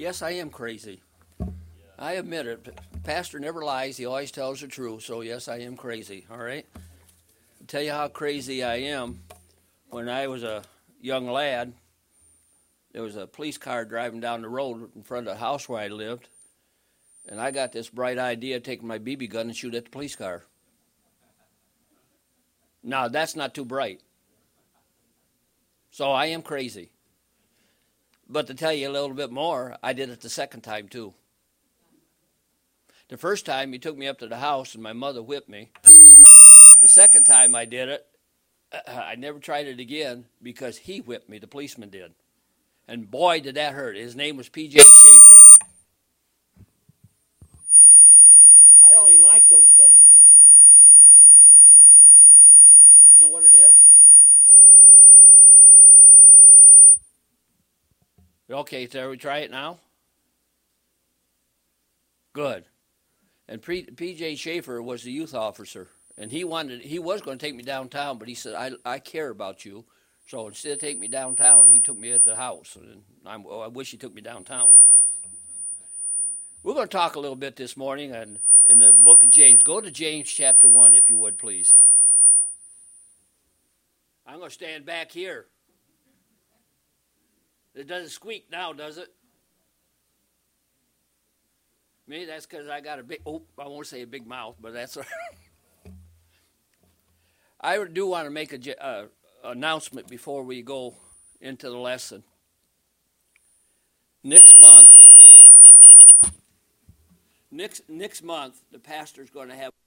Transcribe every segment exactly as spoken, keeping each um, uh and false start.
Yes, I am crazy. I admit it. P- Pastor never lies. He always tells the truth. So, yes, I am crazy. All right? I'll tell you how crazy I am. When I was a young lad, there was a police car driving down the road in front of the house where I lived. And I got this bright idea of taking my B B gun and shoot at the police car. Now, that's not too bright. So I am crazy. But to tell you a little bit more, I did it the second time too. The first time he took me up to the house and my mother whipped me. The second time I did it, I never tried it again because he whipped me, the policeman did. And boy, did that hurt. His name was P J Schaefer. I don't even like those things. You know what it is? Okay, so we try it now? Good. And P J Schaefer was the youth officer, and he wanted he was going to take me downtown, but he said, I, I care about you, so instead of taking me downtown, he took me at the house, and I'm, oh, I wish he took me downtown. We're going to talk a little bit this morning on, in the book of James. Go to James chapter one, if you would, please. I'm going to stand back here. It doesn't squeak now, does it? Maybe that's because I got a big, oh, I won't say a big mouth, but that's all right. I do want to make an uh, announcement before we go into the lesson. Next month, next, next month, the pastor's going to have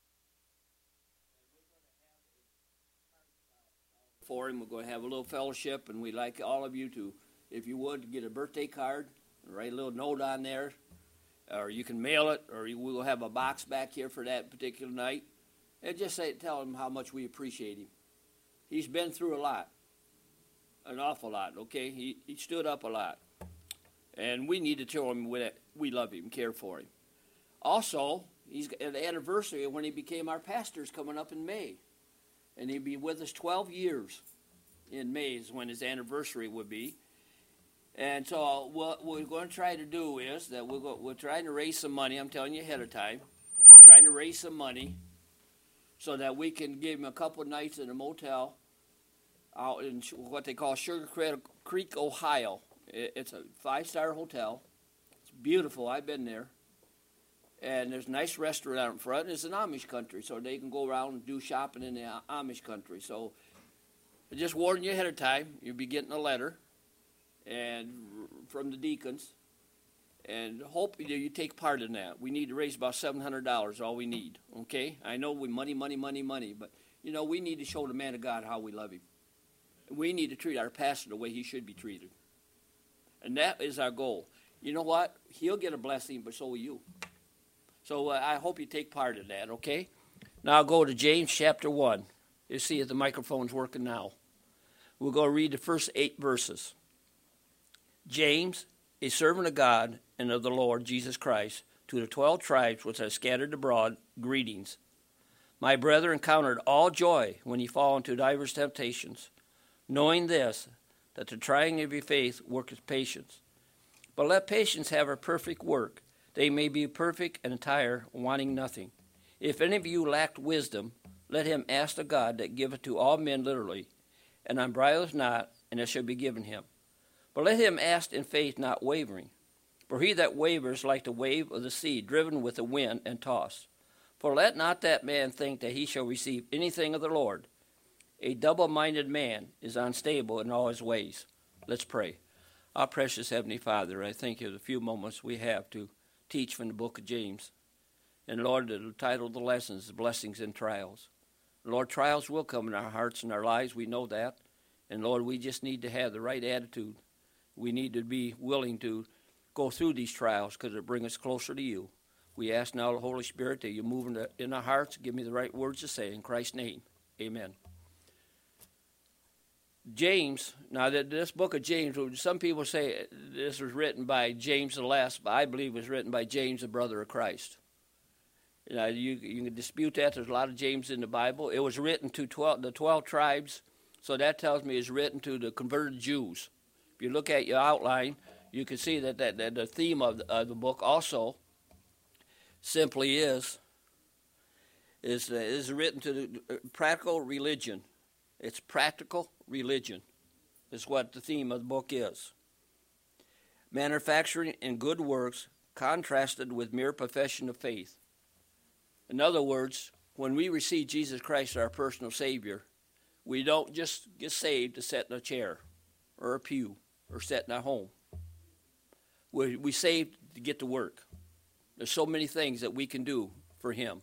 for him. We're going to have a little fellowship, and we'd like all of you to, if you would, get a birthday card, write a little note on there, or you can mail it, or we will have a box back here for that particular night, and just say, tell him how much we appreciate him. He's been through a lot, an awful lot, okay? He he stood up a lot, and we need to tell him that we love him, care for him. Also, he's at the anniversary of when he became our pastor is coming up in May. And he'd be with us twelve years in May is when his anniversary would be. And so what we're going to try to do is that we're, go, we're trying to raise some money. I'm telling you ahead of time. We're trying to raise some money so that we can give him a couple of nights in a motel out in what they call Sugar Creek, Ohio. It's a five-star hotel. It's beautiful. I've been there. And there's a nice restaurant out in front. It's an Amish country, so they can go around and do shopping in the Amish country. So I just warn you ahead of time. You'll be getting a letter and from the deacons. And hope you take part in that. We need to raise about seven hundred dollars, all we need, okay? I know we money, money, money, money, but, you know, we need to show the man of God how we love him. We need to treat our pastor the way he should be treated. And that is our goal. You know what? He'll get a blessing, but so will you. So uh, I hope you take part in that, okay? Now I'll go to James chapter one. You see if the microphone's working now. We'll go read the first eight verses. James, a servant of God and of the Lord Jesus Christ, to the twelve tribes which are scattered abroad, greetings. My brethren, count it all joy when ye fall into divers temptations, knowing this, that the trying of your faith worketh patience. But let patience have her perfect work, they may be perfect and entire, wanting nothing. If any of you lacked wisdom, let him ask of God that giveth to all men liberally, and upbraideth not, and it shall be given him. But let him ask in faith not wavering. For he that wavers like the wave of the sea, driven with the wind and tossed. For let not that man think that he shall receive anything of the Lord. A double-minded man is unstable in all his ways. Let's pray. Our precious Heavenly Father, I thank you for the few moments we have to teach from the book of James. And Lord, the title of the lesson is Blessings and Trials. Lord, trials will come in our hearts and our lives. We know that. And Lord, we just need to have the right attitude. We need to be willing to go through these trials because it brings us closer to you. We ask now the Holy Spirit that you move in, the, in our hearts. Give me the right words to say. In Christ's name, amen. James, now that this book of James, some people say this was written by James the Less, but I believe it was written by James, the brother of Christ. You know, you, you can dispute that. There's a lot of James in the Bible. It was written to twelve, the twelve tribes, so that tells me it's written to the converted Jews. If you look at your outline, you can see that, that, that the theme of the, of the book also simply is is uh, is written to the uh, practical religion. It's practical religion is what the theme of the book is. Manufacturing and good works contrasted with mere profession of faith. In other words, when we receive Jesus Christ as our personal Savior, we don't just get saved to sit in a chair or a pew or sit in our home. We we saved to get to work. There's so many things that we can do for Him.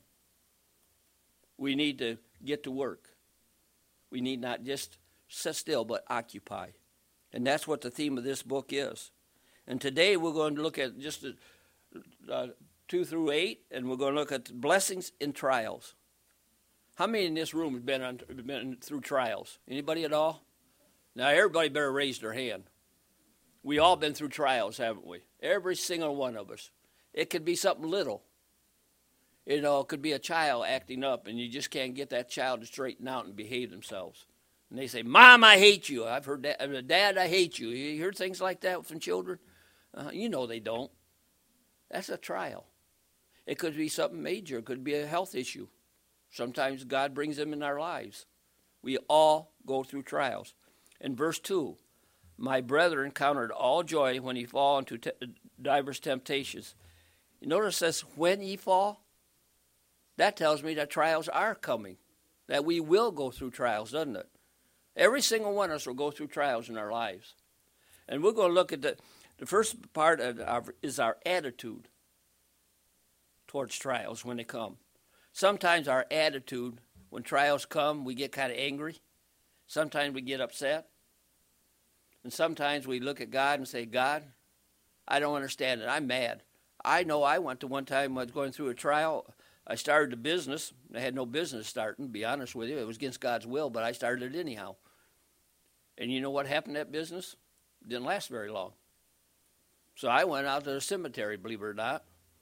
We need to get to work. We need not just sit still, but occupy. And that's what the theme of this book is. And today we're going to look at just uh, two through eight, and we're going to look at blessings and trials. How many in this room have been, on, been through trials? Anybody at all? Now, everybody better raise their hand. We all been through trials, haven't we? Every single one of us. It could be something little. You know, it could be a child acting up, and you just can't get that child to straighten out and behave themselves. And they say, Mom, I hate you. I've heard that. Dad, I hate you. You hear things like that from children? Uh, you know they don't. That's a trial. It could be something major. It could be a health issue. Sometimes God brings them in our lives. We all go through trials. In verse two, my brethren counted all joy when ye fall into te- divers temptations. You notice this, when ye fall? That tells me that trials are coming, that we will go through trials, doesn't it? Every single one of us will go through trials in our lives. And we're going to look at the, the first part of our, is our attitude towards trials when they come. Sometimes our attitude, when trials come, we get kind of angry. Sometimes we get upset. And sometimes we look at God and say, God, I don't understand it. I'm mad. I know I went to one time when I was going through a trial. I started a business. I had no business starting, to be honest with you. It was against God's will, but I started it anyhow. And you know what happened to that business? It didn't last very long. So I went out to the cemetery, believe it or not,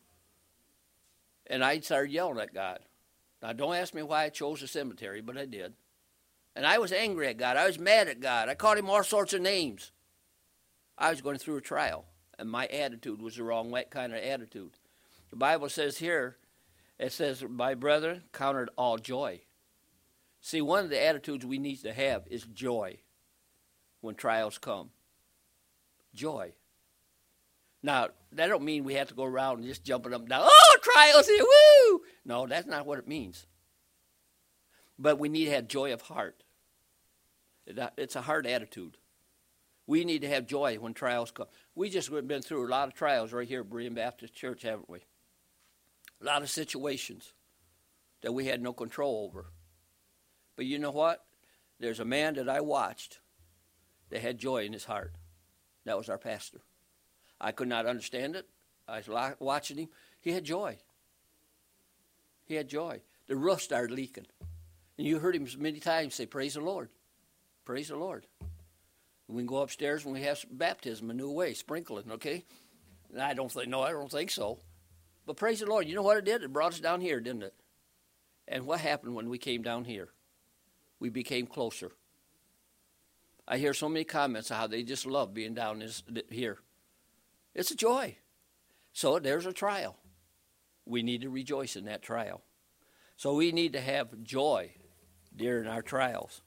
and I started yelling at God. Now, don't ask me why I chose the cemetery, but I did. And I was angry at God. I was mad at God. I called him all sorts of names. I was going through a trial, and my attitude was the wrong way, kind of attitude. The Bible says here, it says, my brethren counted all joy. See, one of the attitudes we need to have is joy when trials come. Joy. Now, that don't mean we have to go around and just jumping up and down, oh, trials here, woo! No, that's not what it means. But we need to have joy of heart. It's a heart attitude. We need to have joy when trials come. We just have been through a lot of trials right here at Berean Baptist Church, haven't we? A lot of situations that we had no control over. But you know what? There's a man that I watched that had joy in his heart. That was our pastor. I could not understand it. I was watching him. He had joy. He had joy. The roof started leaking. And you heard him many times say, praise the Lord. Praise the Lord. We can go upstairs when we have baptism a new way, sprinkling, okay? And I don't think, no, I don't think so. But praise the Lord. You know what it did? It brought us down here, didn't it? And what happened when we came down here? We became closer. I hear so many comments of how they just love being down this, here. It's a joy. So there's a trial. We need to rejoice in that trial. So we need to have joy during our trials.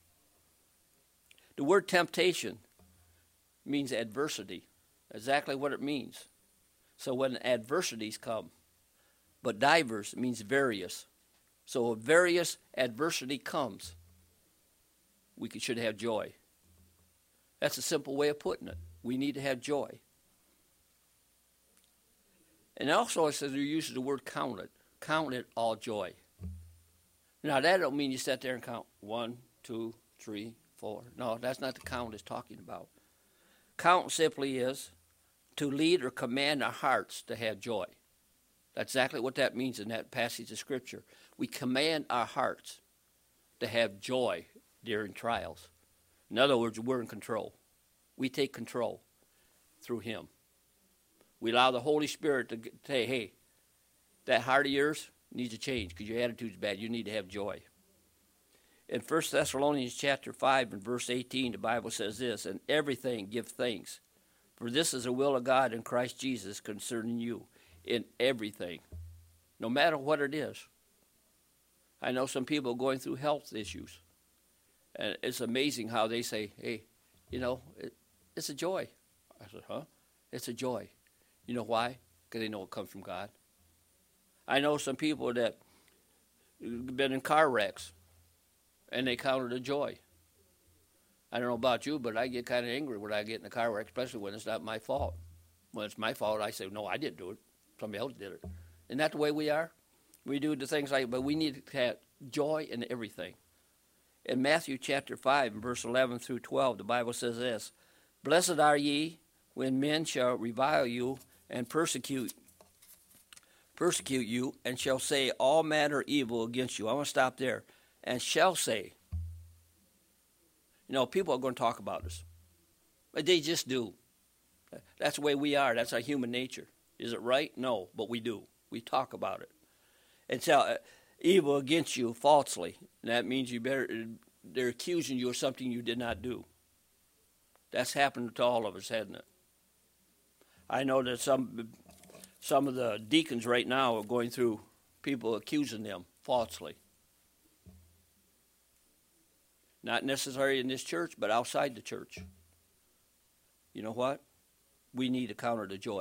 The word temptation means adversity. Exactly what it means. So when adversities come, but divers means various. So if various adversity comes, we should have joy. That's a simple way of putting it. We need to have joy. And also it says, it uses the word count it. Count it all joy. Now that don't mean you sit there and count one, two, three, four. No, that's not the count it's talking about. Count simply is to lead or command our hearts to have joy. That's exactly what that means in that passage of Scripture. We command our hearts to have joy during trials. In other words, we're in control. We take control through Him. We allow the Holy Spirit to say, hey, that heart of yours needs to change because your attitude's bad. You need to have joy. In First Thessalonians chapter five and verse eighteen, the Bible says this, "In everything give thanks, For this is the will of God in Christ Jesus concerning you in everything, no matter what it is. I know some people going through health issues, and it's amazing how they say, hey, you know, it, it's a joy. I said, huh? It's a joy. You know why? Because they know it comes from God. I know some people that have been in car wrecks, and they count it a joy. I don't know about you, but I get kind of angry when I get in a car wreck, especially when it's not my fault. When it's my fault, I say, no, I didn't do it. Somebody else did it. Isn't that the way we are? We do the things like, but we need to have joy in everything. In Matthew chapter five, verse eleven through twelve, the Bible says this, Blessed are ye when men shall revile you and persecute persecute you, and shall say all manner of evil against you. I want to stop there. And shall say. You know, people are going to talk about us. But they just do. That's the way we are. That's our human nature. Is it right? No, but we do. We talk about it. And shall uh, evil against you falsely. And that means you better, they're accusing you of something you did not do. That's happened to all of us, hasn't it? I know that some some of the deacons right now are going through people accusing them falsely. Not necessarily in this church, but outside the church. You know what? We need to counter the joy.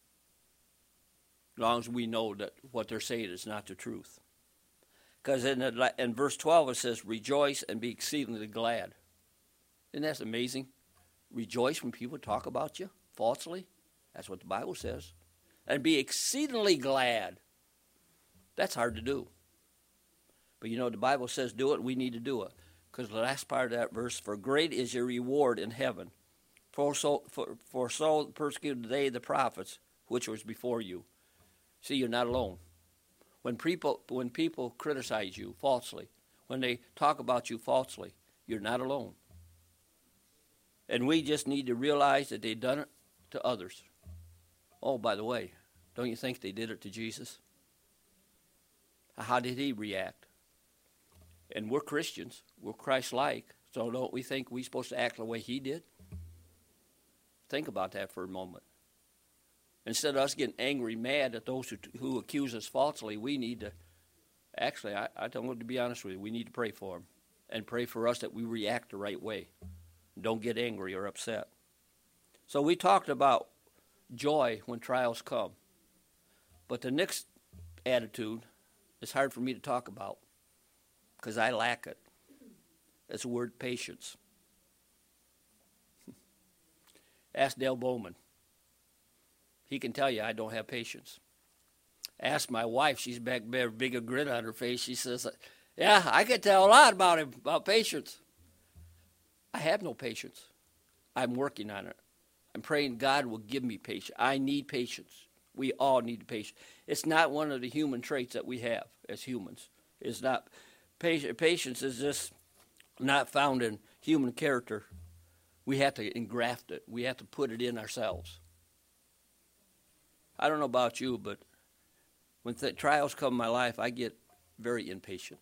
As long as we know that what they're saying is not the truth. Because in, in verse twelve it says, rejoice and be exceedingly glad. Isn't that amazing? Rejoice when people talk about you falsely. That's what the Bible says. And be exceedingly glad. That's hard to do. But you know, the Bible says do it, we need to do it. Because the last part of that verse, for great is your reward in heaven. For so, for, for so persecuted they the prophets, which was before you. See, you're not alone. When people, when people criticize you falsely, when they talk about you falsely, you're not alone. And we just need to realize that they've done it to others. Oh, by the way, don't you think they did it to Jesus? How did he react? And we're Christians. We're Christ-like. So don't we think we're supposed to act the way he did? Think about that for a moment. Instead of us getting angry, mad at those who, who accuse us falsely, we need to, actually, I, I don't want to be honest with you, we need to pray for them and pray for us that we react the right way. Don't get angry or upset. So we talked about joy when trials come. But the next attitude is hard for me to talk about because I lack it. It's the word patience. Ask Dale Bowman. He can tell you I don't have patience. Ask my wife. She's back there, big a grin on her face. She says, yeah, I can tell a lot about him, about patience. I have no patience. I'm working on it. I'm praying God will give me patience. I need patience. We all need patience. It's not one of the human traits that we have as humans. It's not. Patience is just not found in human character. We have to engraft it. We have to put it in ourselves. I don't know about you, but when th- trials come in my life, I get very impatient.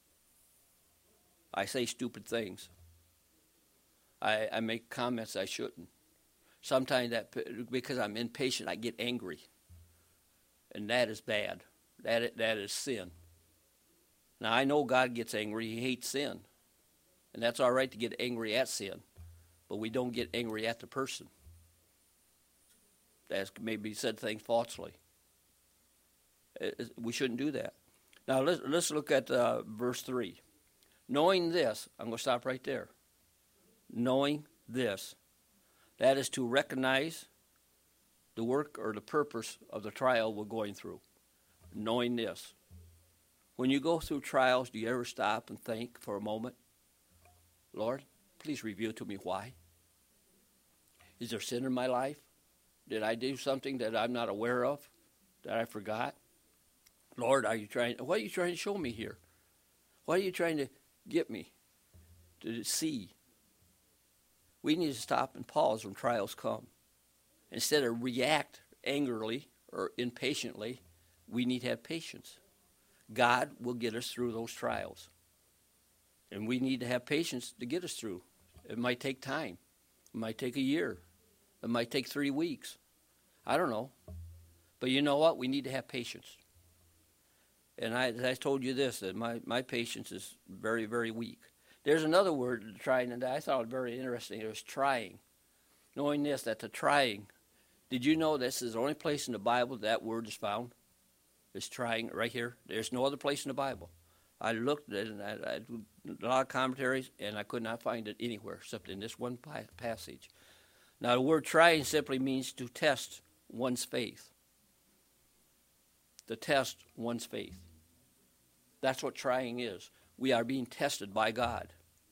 I say stupid things. I, I make comments I shouldn't. Sometimes that because I'm impatient, I get angry, and that is bad. That that is sin. Now I know God gets angry; He hates sin, and that's all right to get angry at sin, but we don't get angry at the person. That's maybe said things falsely. We shouldn't do that. Now let's let's look at uh, verse three. Knowing this, I'm going to stop right there. Knowing this. That is to recognize the work or the purpose of the trial we're going through. Knowing this. When you go through trials, do you ever stop and think for a moment, Lord, please reveal to me why? Is there sin in my life? Did I do something that I'm not aware of, that I forgot? Lord, are you trying? What are you trying to show me here? What are you trying to get me to see? We need to stop and pause when trials come. Instead of react angrily or impatiently, we need to have patience. God will get us through those trials. And we need to have patience to get us through. It might take time. It might take a year. It might take three weeks. I don't know. But you know what? We need to have patience. And I, I told you this, that my, my patience is very, very weak. There's another word, trying, and I thought it very interesting. It was trying. Knowing this, that the trying, did you know this is the only place in the Bible that word is found? It's trying right here. There's no other place in the Bible. I looked at it, and I, I did a lot of commentaries, and I could not find it anywhere except in this one pa- passage. Now, the word trying simply means to test one's faith. To test one's faith. That's what trying is. We are being tested by God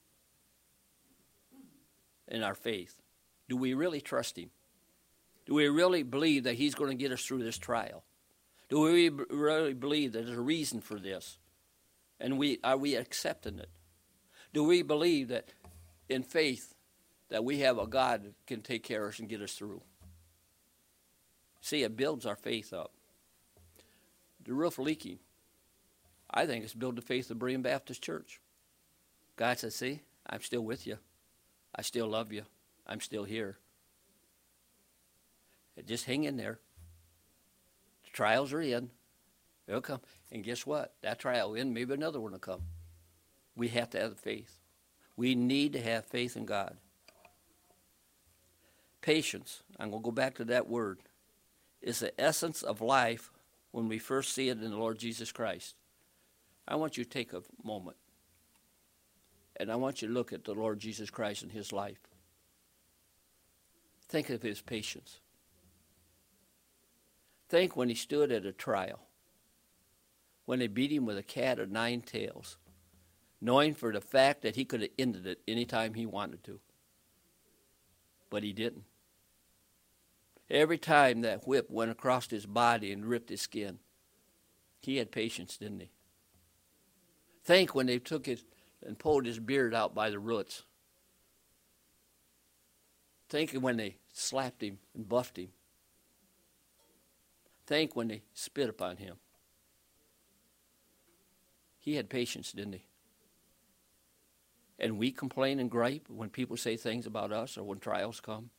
in our faith. Do we really trust him? Do we really believe that he's going to get us through this trial? Do we really believe that there's a reason for this? And we are we accepting it? Do we believe that in faith that we have a God that can take care of us and get us through? See, it builds our faith up. The roof leaking, I think it's built the faith of Berean Baptist Church. God says, see, I'm still with you. I still love you. I'm still here. And just hang in there. The trials are in. They'll come. And guess what? That trial will end, maybe another one will come. We have to have faith. We need to have faith in God. Patience, I'm going to go back to that word, is the essence of life when we first see it in the Lord Jesus Christ. I want you to take a moment, and I want you to look at the Lord Jesus Christ and his life. Think of his patience. Think when he stood at a trial, when they beat him with a cat of nine tails, knowing for the fact that he could have ended it any time he wanted to. But he didn't. Every time that whip went across his body and ripped his skin, he had patience, didn't he? Think when they took his and pulled his beard out by the roots. Think when they slapped him and buffed him. Think when they spit upon him. He had patience, didn't he? And we complain and gripe when people say things about us or when trials come.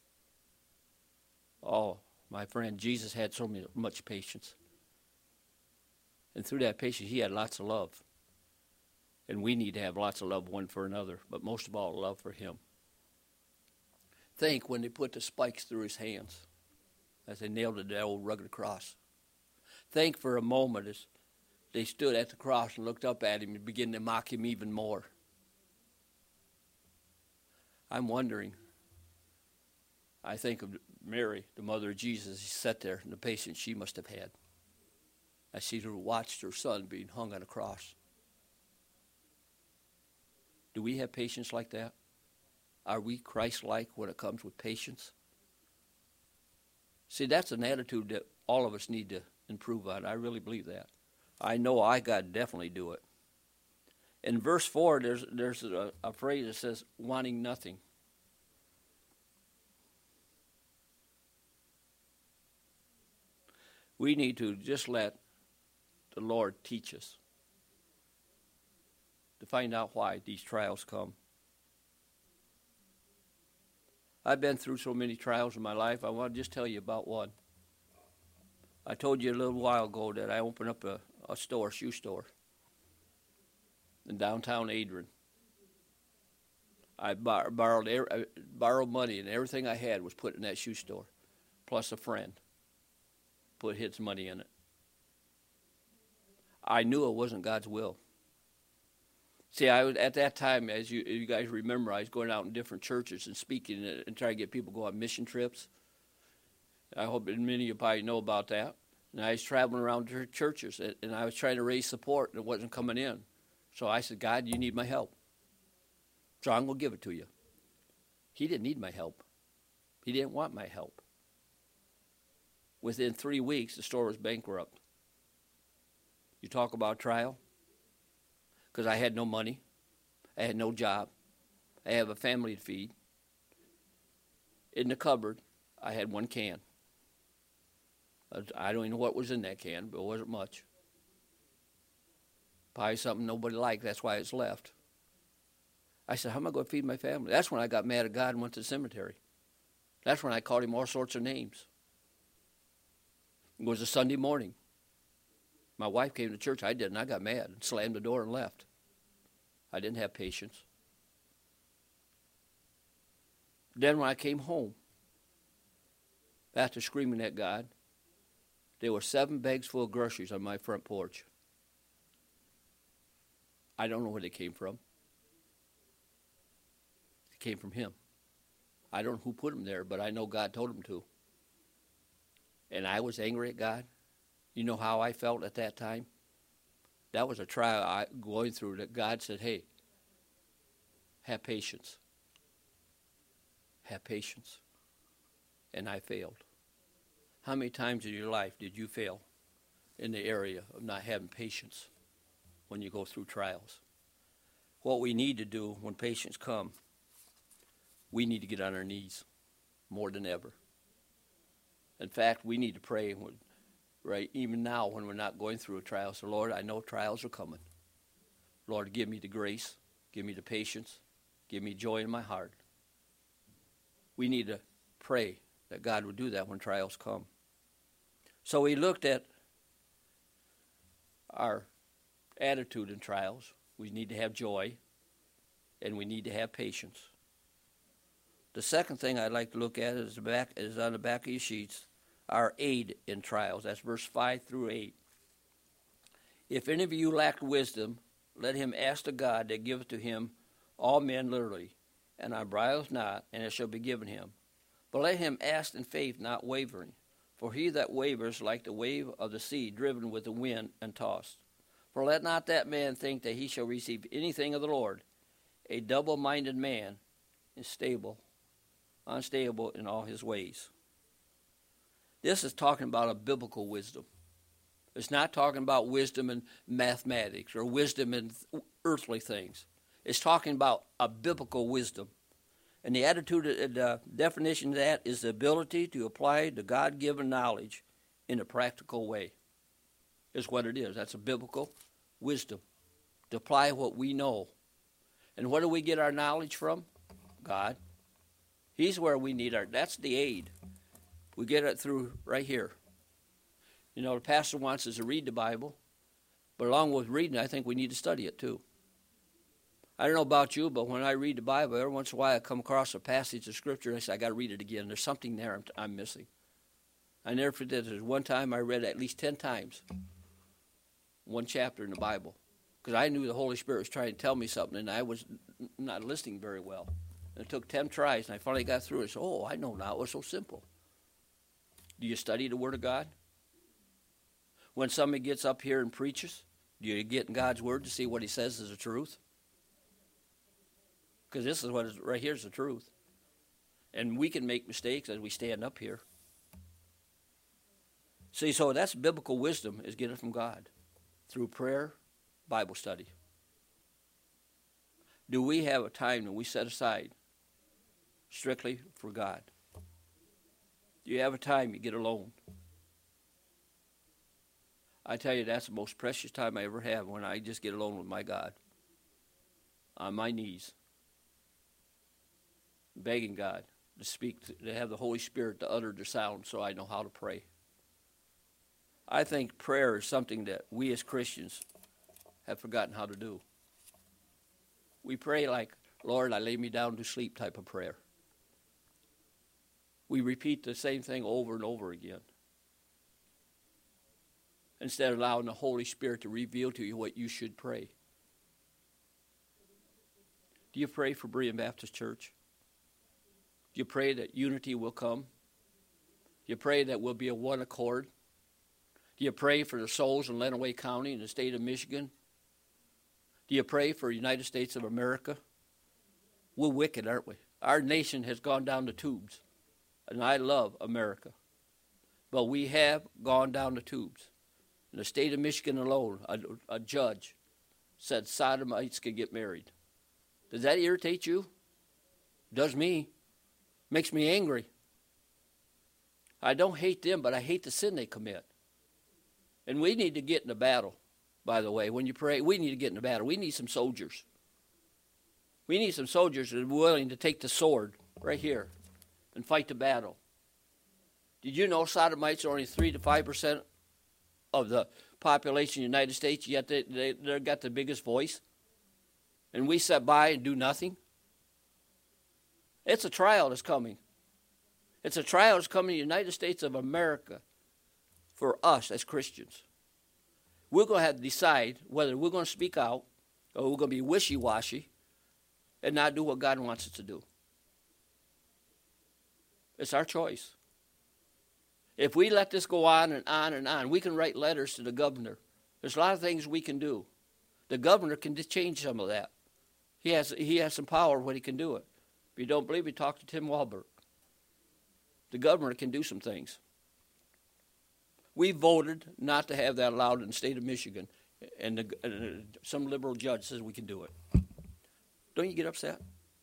Oh, my friend, Jesus had so much patience. And through that patience, he had lots of love. And we need to have lots of love one for another, but most of all, love for him. Think when they put the spikes through his hands as they nailed it to that old rugged cross. Think for a moment as they stood at the cross and looked up at him and began to mock him even more. I'm wondering, I think of Mary, the mother of Jesus. She sat there and the patience she must have had as she watched her son being hung on a cross. Do we have patience like that? Are we Christ-like when it comes with patience? See, that's an attitude that all of us need to improve on. I really believe that. I know I got to definitely do it. In verse four, there's there's a, a phrase that says, wanting nothing. We need to just let the Lord teach us to find out why these trials come. I've been through so many trials in my life. I want to just tell you about one. I told you a little while ago that I opened up a, a store, shoe store, in downtown Adrian. I bar- borrowed I borrowed money, and everything I had was put in that shoe store, plus a friend put his money in it. I knew it wasn't God's will. See, I was at that time, as you, you guys remember, I was going out in different churches and speaking and, and trying to get people to go on mission trips. I hope that many of you probably know about that. And I was traveling around to churches, and, and I was trying to raise support, and it wasn't coming in. So I said, God, you need my help. So I'm going to give it to you. He didn't need my help. He didn't want my help. Within three weeks, the store was bankrupt. You talk about trial? Because I had no money. I had no job. I have a family to feed. In the cupboard, I had one can. I don't even know what was in that can, but it wasn't much. Probably something nobody liked. That's why it's left. I said, how am I going to feed my family? That's when I got mad at God and went to the cemetery. That's when I called him all sorts of names. It was a Sunday morning. My wife came to church. I didn't. I got mad and slammed the door and left. I didn't have patience. Then when I came home, after screaming at God, there were seven bags full of groceries on my front porch. I don't know where they came from. They came from him. I don't know who put them there, but I know God told him to. And I was angry at God. You know how I felt at that time? That was a trial I going through that God said, hey, have patience. Have patience. And I failed. How many times in your life did you fail in the area of not having patience when you go through trials? What we need to do when patience comes, we need to get on our knees more than ever. In fact, we need to pray, right, even now when we're not going through a trial. So, Lord, I know trials are coming. Lord, give me the grace, give me the patience, give me joy in my heart. We need to pray that God would do that when trials come. So we looked at our attitude in trials. We need to have joy, and we need to have patience. The second thing I'd like to look at is, the back, is on the back of your sheets, our aid in trials. That's verse five through eight. If any of you lack wisdom, let him ask the God that giveth to him all men liberally, and upbraideth not, and it shall be given him. But let him ask in faith, not wavering. For he that wavers like the wave of the sea, driven with the wind and tossed. For let not that man think that he shall receive anything of the Lord. A double-minded man is stable, unstable in all his ways. This is talking about a biblical wisdom. It's not talking about wisdom in mathematics or wisdom in earthly things. It's talking about a biblical wisdom. And the attitude, the definition of that is the ability to apply the God-given knowledge in a practical way, is what it is. That's a biblical wisdom, to apply what we know. And where do we get our knowledge from? God. He's where we need our, that's the aid. We get it through right here. You know, the pastor wants us to read the Bible, but along with reading, I think we need to study it too. I don't know about you, but when I read the Bible, every once in a while I come across a passage of Scripture and I say, I got to read it again. There's something there I'm, I'm missing. I never forget, there's one time I read at least ten times one chapter in the Bible, because I knew the Holy Spirit was trying to tell me something, and I was not listening very well. And it took ten tries, and I finally got through it. I said, oh, I know now. It was so simple. Do you study the Word of God? When somebody gets up here and preaches, do you get in God's Word to see what he says is the truth? Because this is what is right here is the truth. And we can make mistakes as we stand up here. See, so that's biblical wisdom, is get it from God through prayer, Bible study. Do we have a time that we set aside strictly for God? Do you have a time you get alone? I tell you, that's the most precious time I ever have, when I just get alone with my God on my knees, begging God to speak, to, to have the Holy Spirit to utter the sound so I know how to pray. I think prayer is something that we as Christians have forgotten how to do. We pray like, Lord, I lay me down to sleep type of prayer. We repeat the same thing over and over again, instead of allowing the Holy Spirit to reveal to you what you should pray. Do you pray for Berean Baptist Church? Do you pray that unity will come? Do you pray that we'll be a one accord? Do you pray for the souls in Lenawee County in the state of Michigan? Do you pray for the United States of America? We're wicked, aren't we? Our nation has gone down the tubes, and I love America. But we have gone down the tubes. In the state of Michigan alone, a, a judge said sodomites could get married. Does that irritate you? Does me. Makes me angry. I don't hate them, but I hate the sin they commit. And we need to get in the battle, by the way. When you pray, we need to get in the battle. We need some soldiers. We need some soldiers that are willing to take the sword right here and fight the battle. Did you know sodomites are only three to five percent of the population of the United States, yet they, they, they've got the biggest voice? And we sit by and do nothing? It's a trial that's coming. It's a trial that's coming in the United States of America for us as Christians. We're going to have to decide whether we're going to speak out or we're going to be wishy-washy and not do what God wants us to do. It's our choice. If we let this go on and on and on, we can write letters to the governor. There's a lot of things we can do. The governor can change some of that. He has, he has some power when he can do it. If you don't believe me, talk to Tim Walberg. The governor can do some things. We voted not to have that allowed in the state of Michigan, and, the, and some liberal judge says we can do it. Don't you get upset?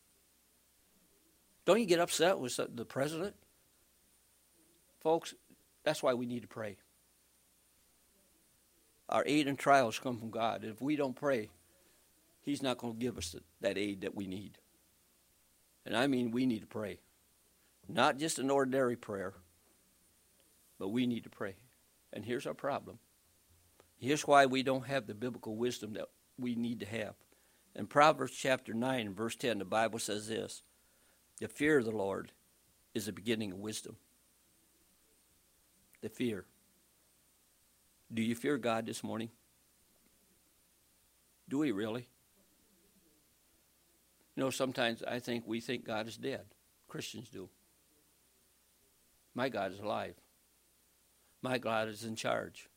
Don't you get upset with the president? Folks, that's why we need to pray. Our aid and trials come from God. If we don't pray, he's not going to give us that aid that we need. And I mean we need to pray. Not just an ordinary prayer, but we need to pray. And here's our problem. Here's why we don't have the biblical wisdom that we need to have. In Proverbs chapter nine and verse ten, the Bible says this: the fear of the Lord is the beginning of wisdom. The fear. Do you fear God this morning? Do we really? You know, sometimes I think we think God is dead. Christians do. My God is alive. My God is in charge.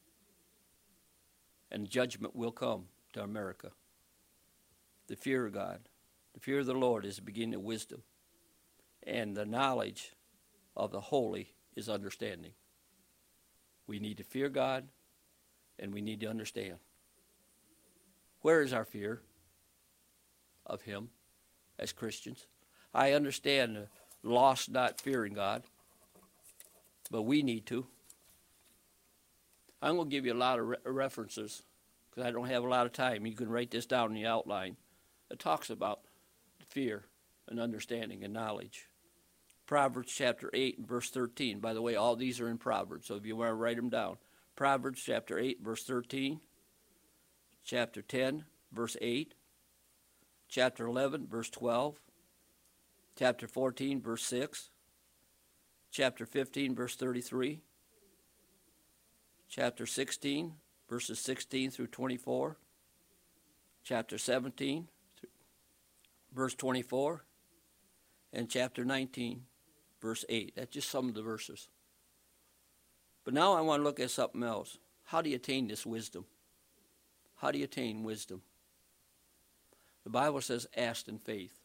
And judgment will come to America. The fear of God, the fear of the Lord is the beginning of wisdom. And the knowledge of the holy is understanding. We need to fear God, and we need to understand. Where is our fear of him as Christians? I understand the lost not fearing God, but we need to. I'm going to give you a lot of re- references because I don't have a lot of time. You can write this down in the outline. It talks about fear and understanding and knowledge. Proverbs chapter eight and verse thirteen. By the way, all these are in Proverbs, so if you want to write them down. Proverbs chapter eight, verse thirteen. Chapter ten, verse eight. Chapter eleven, verse twelve. Chapter fourteen, verse six. Chapter fifteen, verse thirty-three. Chapter sixteen, verses sixteen through twenty-four. Chapter seventeen, verse twenty-four. And chapter nineteen, verse eight. That's just some of the verses. But now I want to look at something else. How do you attain this wisdom? How do you attain wisdom? The Bible says, ask in faith.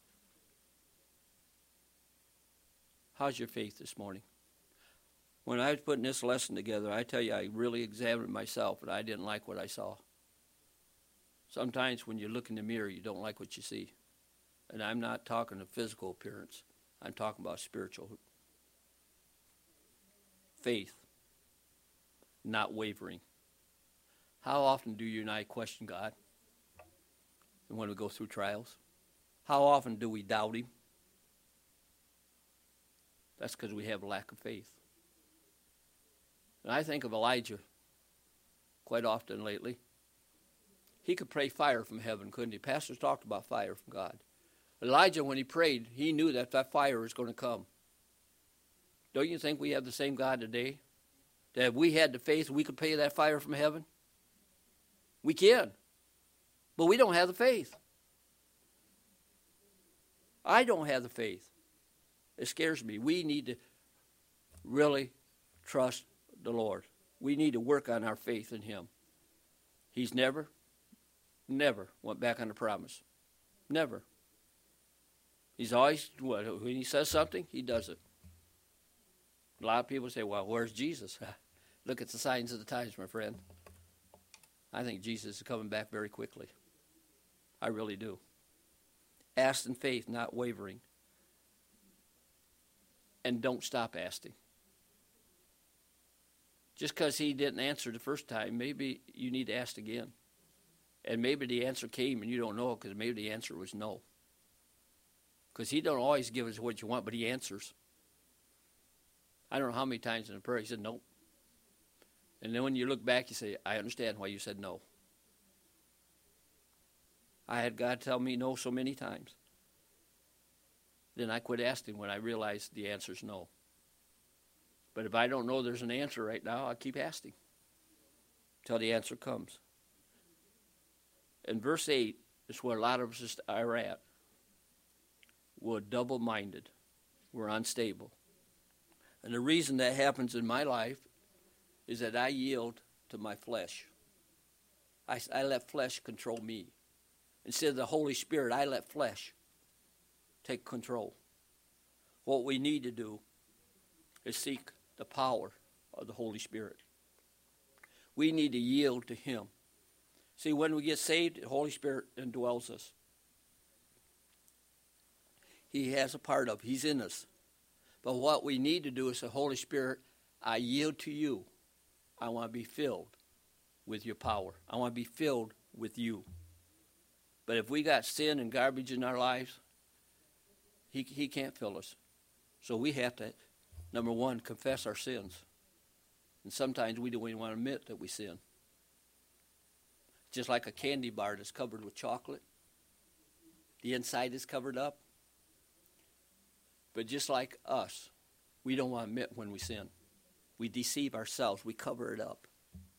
How's your faith this morning? When I was putting this lesson together, I tell you, I really examined myself, and I didn't like what I saw. Sometimes when you look in the mirror, you don't like what you see. And I'm not talking of physical appearance. I'm talking about spiritual. Faith. Not wavering. How often do you and I question God? And when we go through trials? How often do we doubt him? That's because we have a lack of faith. And I think of Elijah quite often lately. He could pray fire from heaven, couldn't he? Pastors talked about fire from God. Elijah, when he prayed, he knew that that fire was going to come. Don't you think we have the same God today? That if we had the faith, we could pray that fire from heaven? We can. But we don't have the faith. I don't have the faith. It scares me. We need to really trust the Lord. We need to work on our faith in him. He's never, never went back on the promise. Never. He's always, when he says something, he does it. A lot of people say, well, where's Jesus? Look at the signs of the times, my friend. I think Jesus is coming back very quickly. I really do. Ask in faith, not wavering. And don't stop asking. Just because he didn't answer the first time, maybe you need to ask again. And maybe the answer came and you don't know because maybe the answer was no. Because he don't always give us what you want, but he answers. I don't know how many times in the prayer he said no. And then when you look back, you say, I understand why you said no. I had God tell me no so many times. Then I quit asking when I realized the answer is no. But if I don't know there's an answer right now, I'll keep asking until the answer comes. And verse eight is where a lot of us are at. We're double-minded. We're unstable. And the reason that happens in my life is that I yield to my flesh. I, I let flesh control me. Instead of the Holy Spirit, I let flesh take control. What we need to do is seek the power of the Holy Spirit. We need to yield to Him. See, when we get saved, the Holy Spirit indwells us. He has a part of, He's in us. But what we need to do is the Holy Spirit, I yield to you. I want to be filled with your power. I want to be filled with you. But if we got sin and garbage in our lives, he, he can't fill us. So we have to, number one, confess our sins. And sometimes we don't even want to admit that we sin. Just like a candy bar that's covered with chocolate. The inside is covered up. But just like us, we don't want to admit when we sin. We deceive ourselves. We cover it up.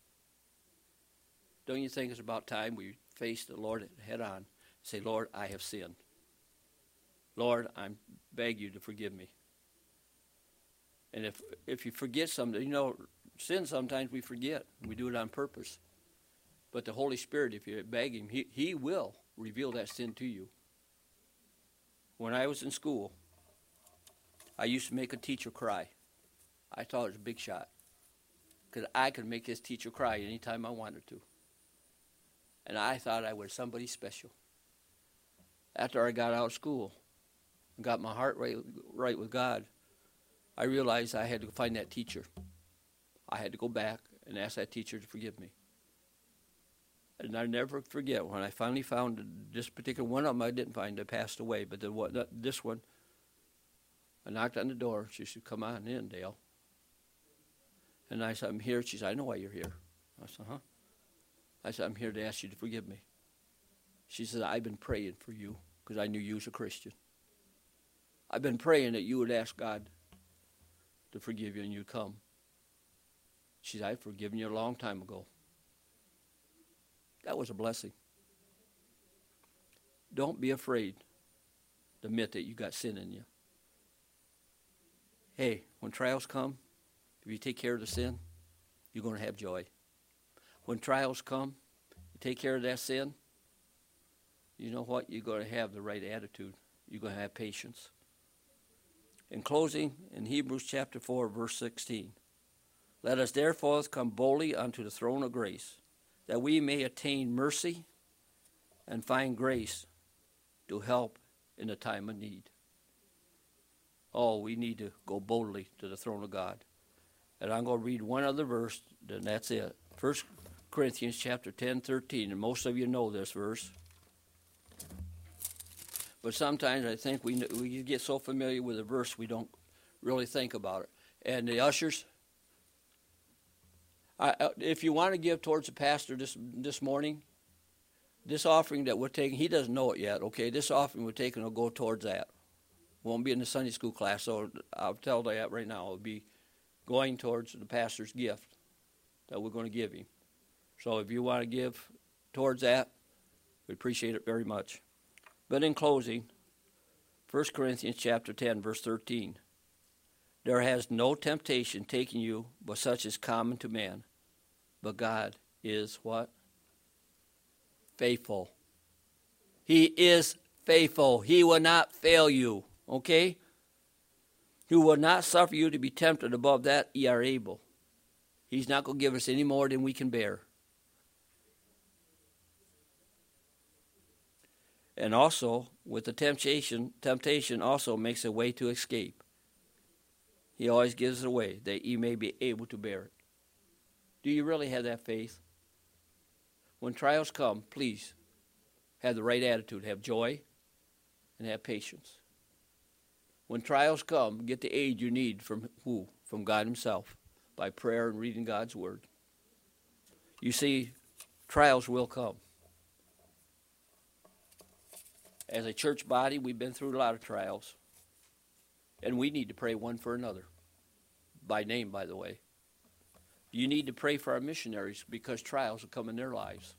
Don't you think it's about time we face the Lord head on? Say, Lord, I have sinned. Lord, I beg you to forgive me. And if if you forget something, you know, sin sometimes we forget. We do it on purpose. But the Holy Spirit, if you beg Him, He, he will reveal that sin to you. When I was in school, I used to make a teacher cry. I thought it was a big shot. Because I could make this teacher cry anytime I wanted to. And I thought I was somebody special. After I got out of school and got my heart right, right with God, I realized I had to find that teacher. I had to go back and ask that teacher to forgive me. And I never forget when I finally found this particular one of them. I didn't find. They passed away. But the one, this one, I knocked on the door. She said, come on in, Dale. And I said, I'm here. She said, I know why you're here. I said, huh? I said, I'm here to ask you to forgive me. She said, I've been praying for you because I knew you was a Christian. I've been praying that you would ask God to forgive you and you'd come. She said, I've forgiven you a long time ago. That was a blessing. Don't be afraid to admit that you got sin in you. Hey, when trials come, if you take care of the sin, you're going to have joy. When trials come, you take care of that sin, you know what? You're going to have the right attitude. You're going to have patience. In closing, in Hebrews chapter four, verse sixteen, let us therefore come boldly unto the throne of grace, that we may attain mercy and find grace to help in the time of need. Oh, we need to go boldly to the throne of God. And I'm going to read one other verse, then that's it. First Corinthians chapter ten, thirteen, and most of you know this verse. But sometimes I think we we get so familiar with the verse we don't really think about it. And the ushers, I, if you want to give towards the pastor this this morning, this offering that we're taking, he doesn't know it yet, okay? This offering we're taking will go towards that. Won't be in the Sunday school class, so I'll tell that right now. It'll be going towards the pastor's gift that we're going to give him. So if you want to give towards that, we appreciate it very much. But in closing, First Corinthians chapter ten, verse thirteen, there has no temptation taken you but such as common to man. But God is what? Faithful. He is faithful. He will not fail you. Okay? He will not suffer you to be tempted above that ye are able. He's not going to give us any more than we can bear. And also, with the temptation, temptation also makes a way to escape. He always gives it a way that you may be able to bear it. Do you really have that faith? When trials come, please have the right attitude. Have joy and have patience. When trials come, get the aid you need from who? from God himself by prayer and reading God's word. You see, trials will come. As a church body, we've been through a lot of trials. And we need to pray one for another. By name, by the way. You need to pray for our missionaries because trials will come in their lives.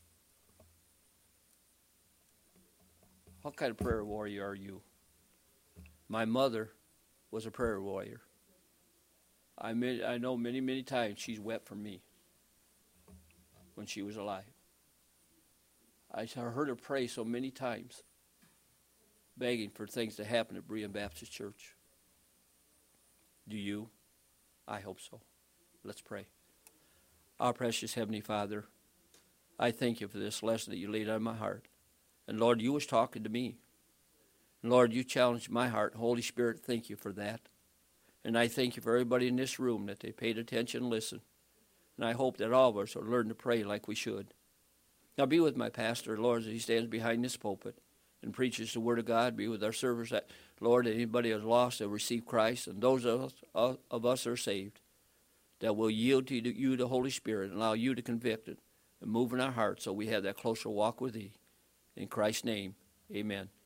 What kind of prayer warrior are you? My mother was a prayer warrior. I, may, I know many, many times she's wept for me when she was alive. I heard her pray so many times, begging for things to happen at Berean Baptist Church. Do you? I hope so. Let's pray. Our precious Heavenly Father, I thank you for this lesson that you laid on my heart. And Lord, you was talking to me. And Lord, you challenged my heart. Holy Spirit, thank you for that. And I thank you for everybody in this room that they paid attention and listened. And I hope that all of us will learn to pray like we should. Now be with my pastor, Lord, as he stands behind this pulpit and preaches the word of God. Be with our servers, that, Lord, anybody who's lost that receive Christ, and those of us, uh, of us that are saved, that will yield to you, the Holy Spirit, and allow you to convict it and move in our hearts so we have that closer walk with thee. In Christ's name, amen.